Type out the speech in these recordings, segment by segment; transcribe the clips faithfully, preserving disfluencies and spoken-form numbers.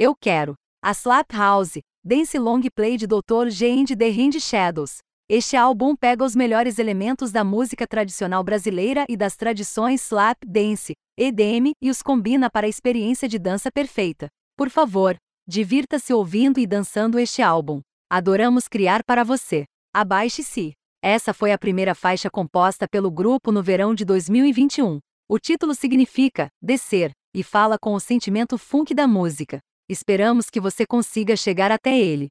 Eu quero. A Slap House, Dance Long Play de doutor G and The Hand Shadows. Este álbum pega os melhores elementos da música tradicional brasileira e das tradições slap dance, E D M, e os combina para a experiência de dança perfeita. Por favor, divirta-se ouvindo e dançando este álbum. Adoramos criar para você. Abaixe-se. Essa foi a primeira faixa composta pelo grupo no verão de dois mil e vinte e um. O título significa descer e fala com o sentimento funk da música. Esperamos que você consiga chegar até ele.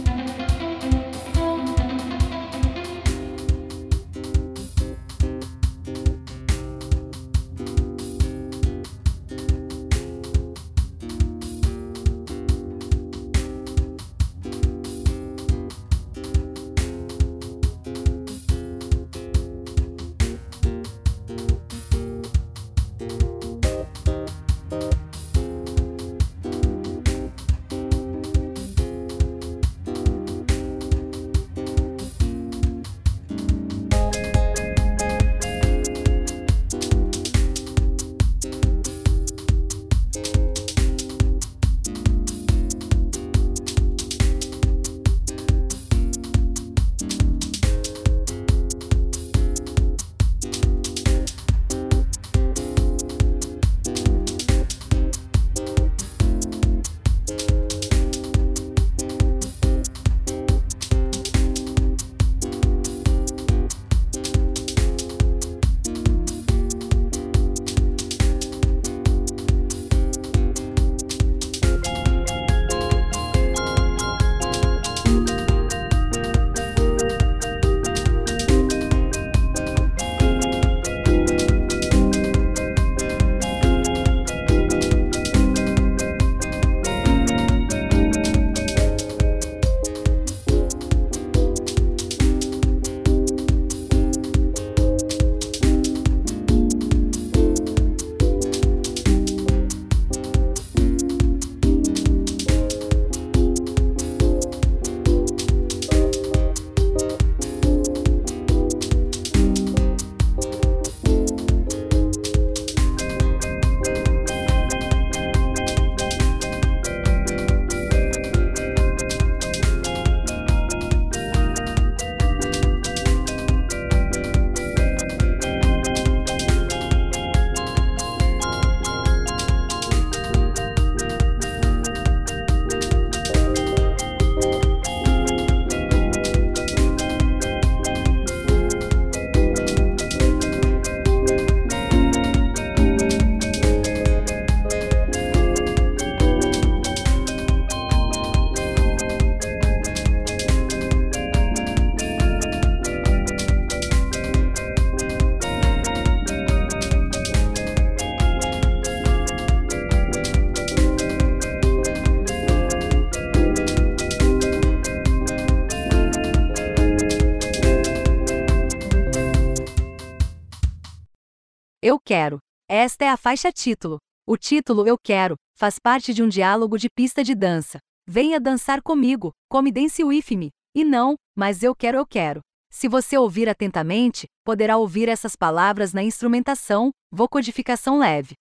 Eu quero. Esta é a faixa título. O título Eu Quero faz parte de um diálogo de pista de dança. Venha dançar comigo, come dance with me. E não, mas eu quero eu quero. Se você ouvir atentamente, poderá ouvir essas palavras na instrumentação, vocodificação leve.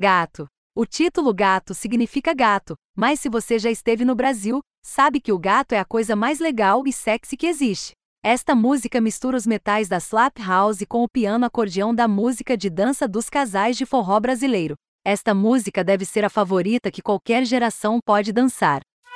Gato. O título gato significa gato, mas se você já esteve no Brasil, sabe que o gato é a coisa mais legal e sexy que existe. Esta música mistura os metais da slap house com o piano acordeão da música de dança dos casais de forró brasileiro. Esta música deve ser a favorita que qualquer geração pode dançar.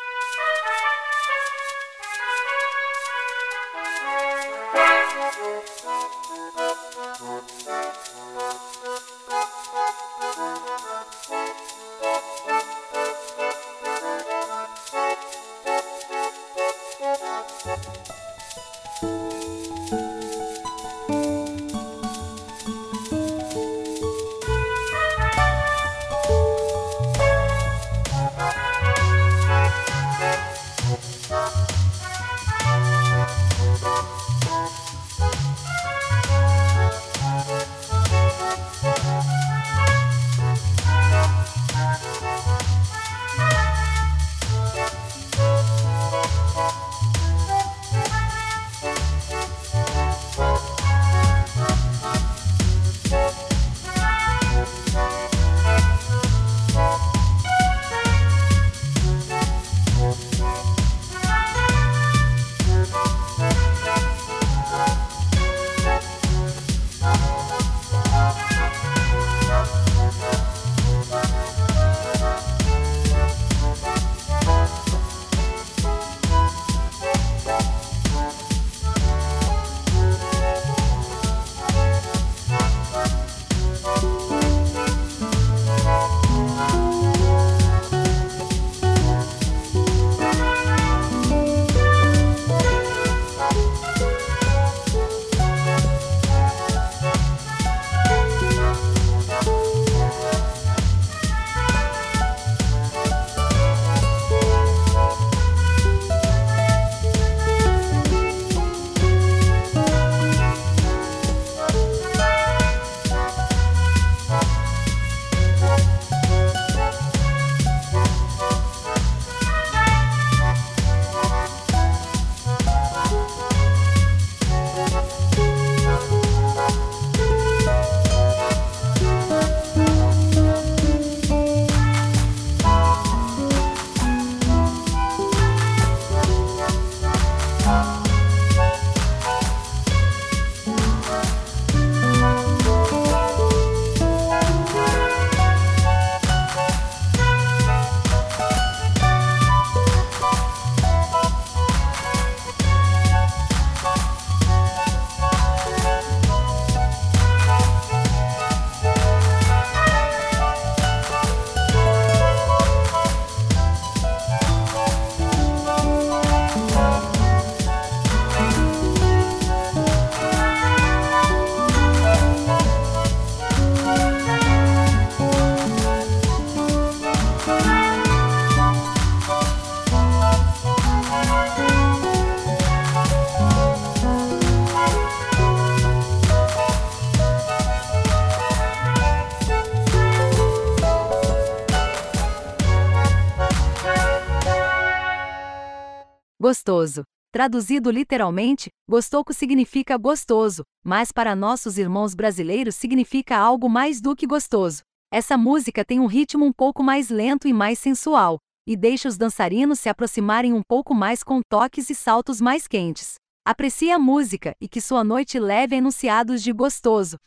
Gostoso. Traduzido literalmente, gostoco significa gostoso, mas para nossos irmãos brasileiros significa algo mais do que gostoso. Essa música tem um ritmo um pouco mais lento e mais sensual, e deixa os dançarinos se aproximarem um pouco mais com toques e saltos mais quentes. Aprecie a música e que sua noite leve a enunciados de gostoso.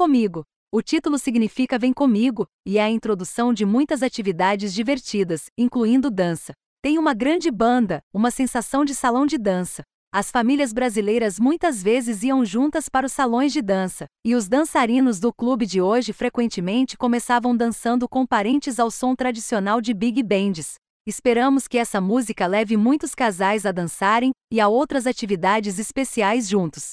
comigo. O título significa Vem comigo, e é a introdução de muitas atividades divertidas, incluindo dança. Tem uma grande banda, uma sensação de salão de dança. As famílias brasileiras muitas vezes iam juntas para os salões de dança, e os dançarinos do clube de hoje frequentemente começavam dançando com parentes ao som tradicional de big bands. Esperamos que essa música leve muitos casais a dançarem e a outras atividades especiais juntos.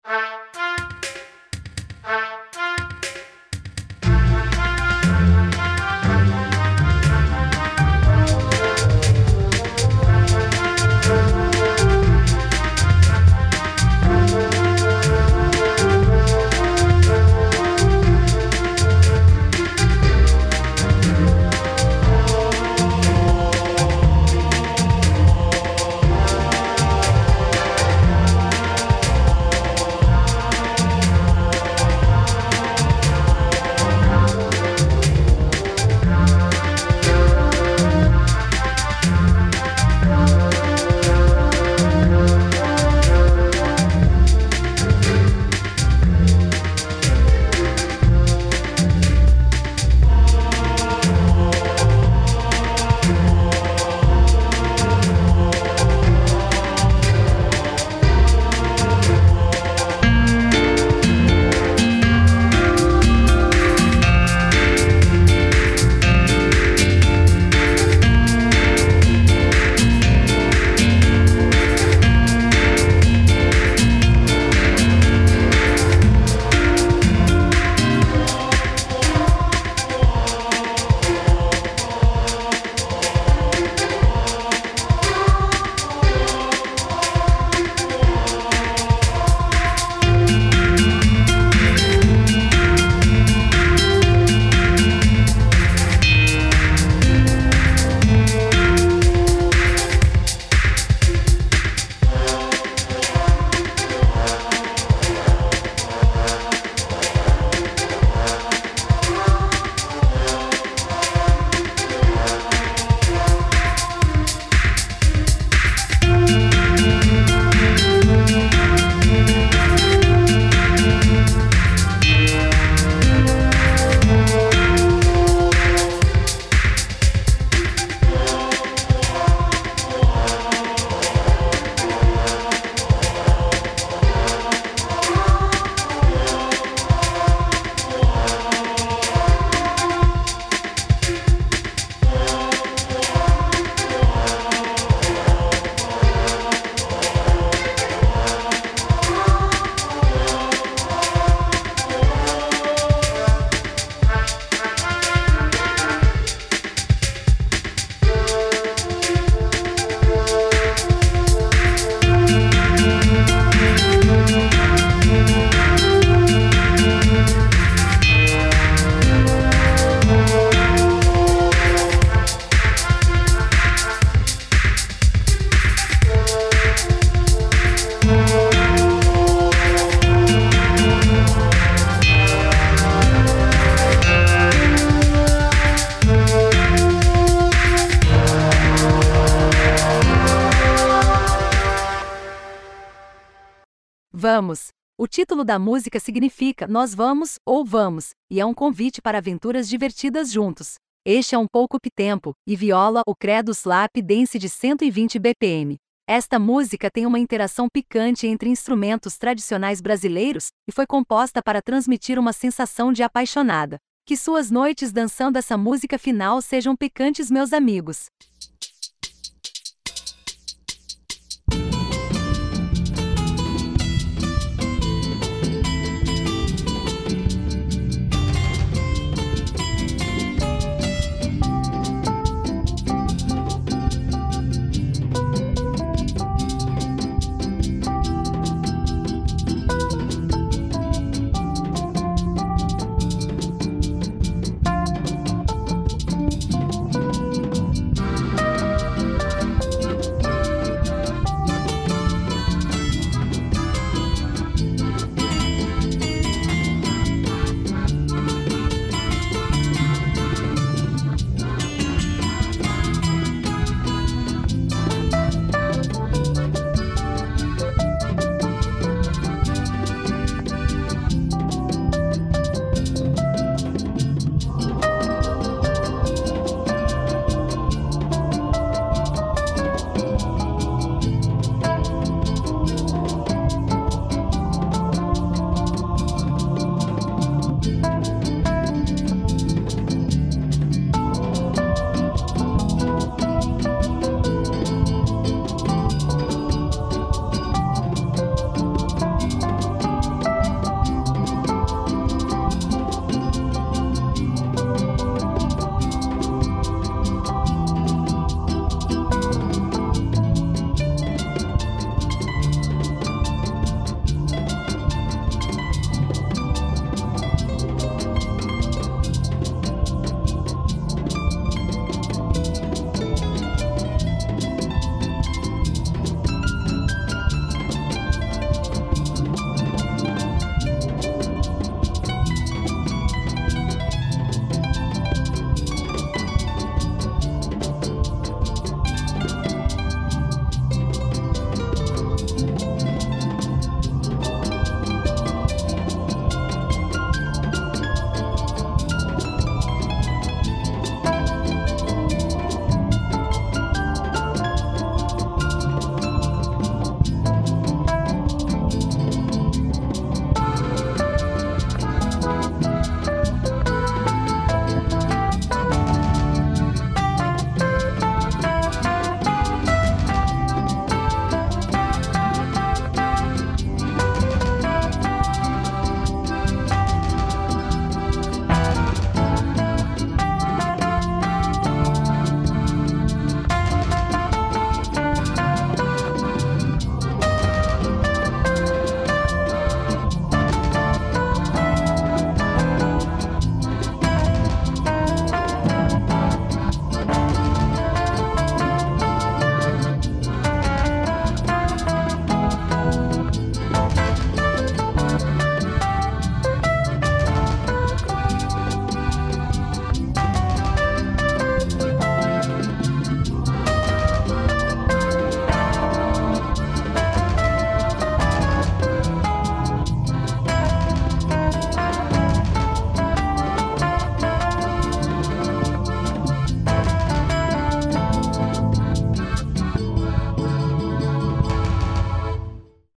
Vamos! O título da música significa Nós vamos ou vamos, e é um convite para aventuras divertidas juntos. Este é um pouco up-tempo, e viola o credo slap dance de cento e vinte B P M. Esta música tem uma interação picante entre instrumentos tradicionais brasileiros, e foi composta para transmitir uma sensação de apaixonada. Que suas noites dançando essa música final sejam picantes, meus amigos!